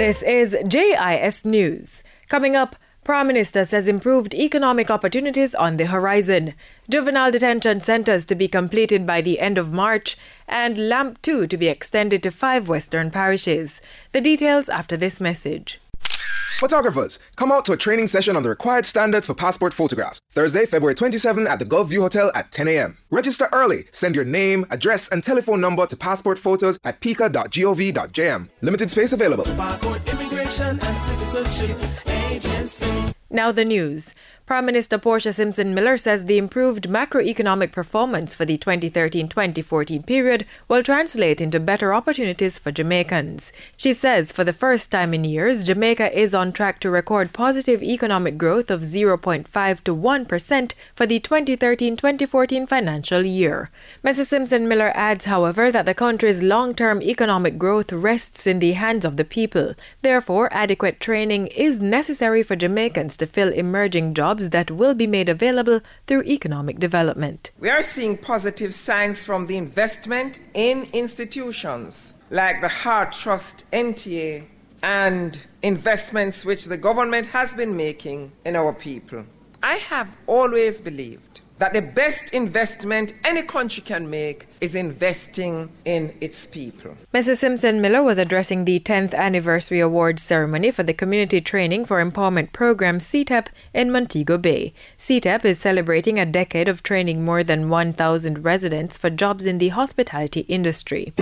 This is JIS News. Coming up, Prime Minister says improved economic opportunities on the horizon. Juvenile detention centres to be completed by the end of March and LAMP 2 to be extended to 5 western parishes. The details after this message. Photographers, come out to a training session on the required standards for passport photographs. Thursday, February 27 at the Gulf View Hotel at 10 a.m. Register early. Send your name, address, and telephone number to passportphotos@pika.gov.jm. Limited space available. Passport Immigration and Citizenship Agency. Now the news. Prime Minister Portia Simpson Miller says the improved macroeconomic performance for the 2013-2014 period will translate into better opportunities for Jamaicans. She says for the first time in years, Jamaica is on track to record positive economic growth of 0.5 to 1% for the 2013-2014 financial year. Mrs. Simpson Miller adds, however, that the country's long-term economic growth rests in the hands of the people. Therefore, adequate training is necessary for Jamaicans to fill emerging jobs that will be made available through economic development. We are seeing positive signs from the investment in institutions like the Heart Trust NTA and investments which the government has been making in our people. I have always believed that the best investment any country can make is investing in its people. Mrs. Simpson Miller was addressing the 10th Anniversary Awards ceremony for the Community Training for Empowerment Program CTEP in Montego Bay. CTEP is celebrating a decade of training more than 1,000 residents for jobs in the hospitality industry.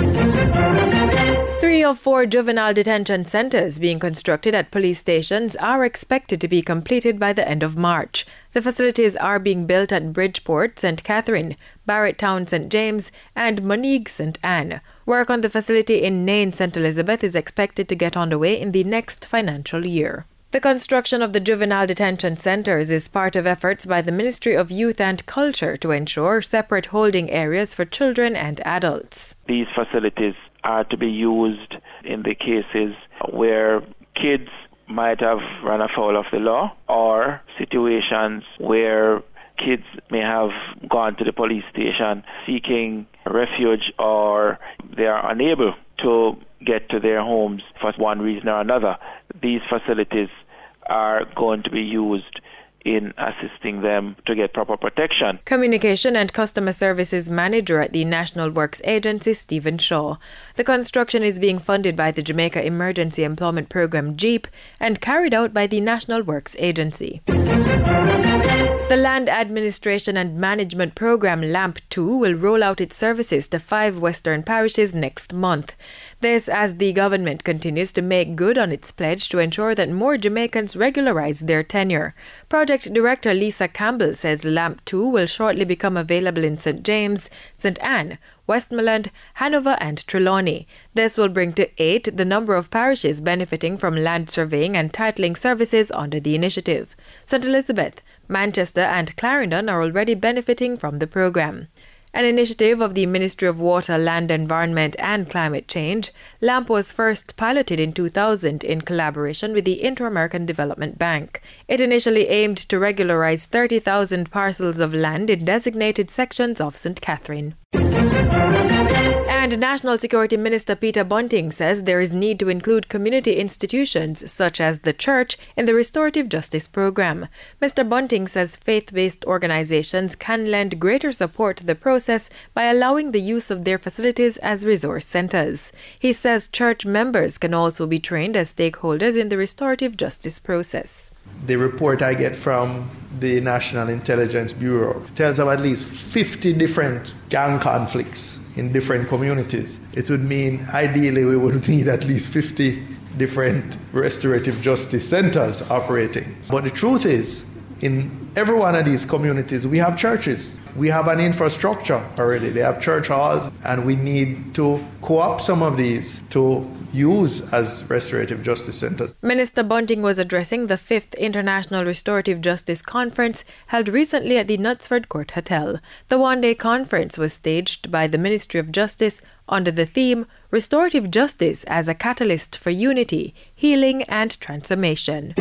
3 of 4 juvenile detention centres being constructed at police stations are expected to be completed by the end of March. The facilities are being built at Bridgeport, St. Catherine, Barrett Town, St. James, and Monigue, St. Anne. Work on the facility in Nain, St. Elizabeth is expected to get underway in the next financial year. The construction of the juvenile detention centres is part of efforts by the Ministry of Youth and Culture to ensure separate holding areas for children and adults. These facilities are to be used in the cases where kids might have run afoul of the law, or situations where kids may have gone to the police station seeking refuge, or they are unable to get to their homes for one reason or another. These facilities are going to be used in assisting them to get proper protection. Communication and Customer Services Manager at the National Works Agency, Stephen Shaw. The construction is being funded by the Jamaica Emergency Employment Program, JEEP, and carried out by the National Works Agency. The Land Administration and Management Program, LAMP 2, will roll out its services to 5 western parishes next month. This as the government continues to make good on its pledge to ensure that more Jamaicans regularize their tenure. Project Director Lisa Campbell says LAMP 2 will shortly become available in St. James, St. Anne, Westmoreland, Hanover and Trelawney. This will bring to 8 the number of parishes benefiting from land surveying and titling services under the initiative. St. Elizabeth, Manchester and Clarendon are already benefiting from the program. An initiative of the Ministry of Water, Land, Environment and Climate Change, LAMP was first piloted in 2000 in collaboration with the Inter-American Development Bank. It initially aimed to regularize 30,000 parcels of land in designated sections of St. Catherine. And National Security Minister Peter Bunting says there is need to include community institutions such as the church in the restorative justice program. Mr. Bunting says faith-based organizations can lend greater support to the process by allowing the use of their facilities as resource centers. He says church members can also be trained as stakeholders in the restorative justice process. The report I get from the National Intelligence Bureau tells of at least 50 different gang conflicts in different communities. It would mean ideally we would need at least 50 different restorative justice centers operating. But the truth is, in every one of these communities, we have churches. We have an infrastructure already. They have church halls, and we need to co-opt some of these to use as restorative justice centers. Minister Bunting was addressing the 5th International Restorative Justice Conference held recently at the Knutsford Court Hotel. The one-day conference was staged by the Ministry of Justice under the theme Restorative Justice as a Catalyst for Unity, Healing and Transformation.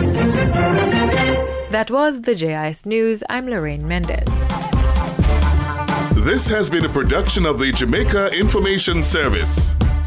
That was the JIS News. I'm Lorraine Mendez. This has been a production of the Jamaica Information Service.